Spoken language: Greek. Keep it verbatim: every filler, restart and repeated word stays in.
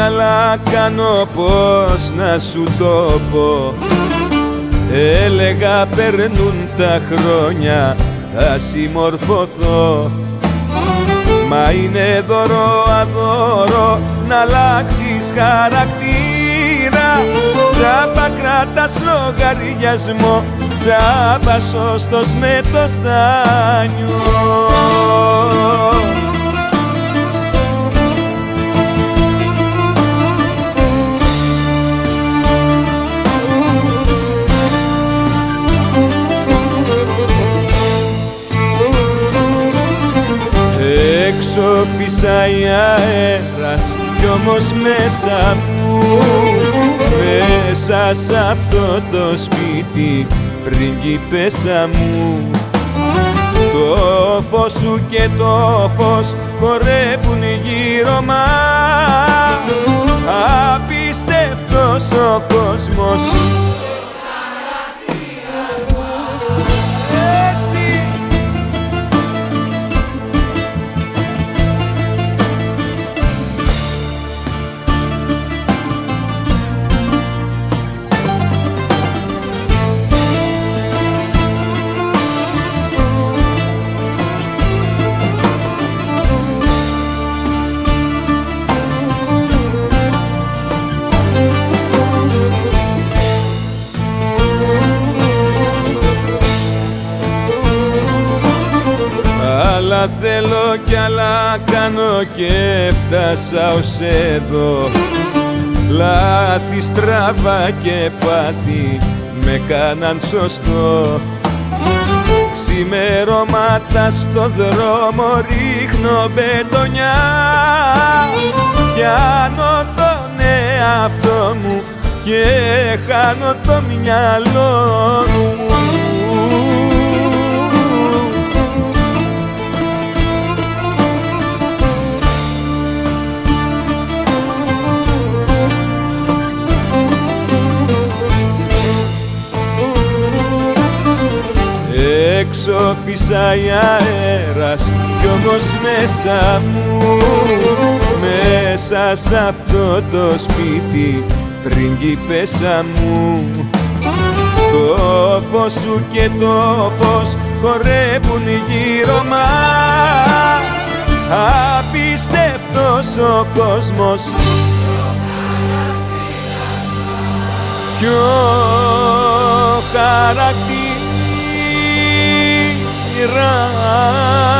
καλά κάνω, πως να σου το πω. Έλεγα περνούν τα χρόνια, θα συμμορφωθώ. Μα είναι δώρο αδώρο να αλλάξεις χαρακτήρα. Τσάπα κράτας λογαριασμό, τσάπα σωστός με το στάνιο. Έξω φυσάει αέρας κι όμως μέσα μου, μέσα σ' αυτό το σπίτι πριγκίπεσσα μου, το φως σου και το φως χορεύουν γύρω μας. Απίστευτος ο κόσμος. Άλλα θέλω κι άλλα κάνω και φτάσα ως εδώ. Λάθη, στραβά και πάθη με κάναν σωστό. Ξημερώματα στο δρόμο ρίχνω μπετονιά. Πιάνω τον εαυτό μου και χάνω το μυαλό μου. Έξω φυσάει αέρας κι όμως μέσα μου, μέσα σ' αυτό το σπίτι πριγκίπεσσα μου, το φως σου και το φως χορεύουν γύρω μας. Απίστευτος ο κόσμος κι ο χαρακτήρας.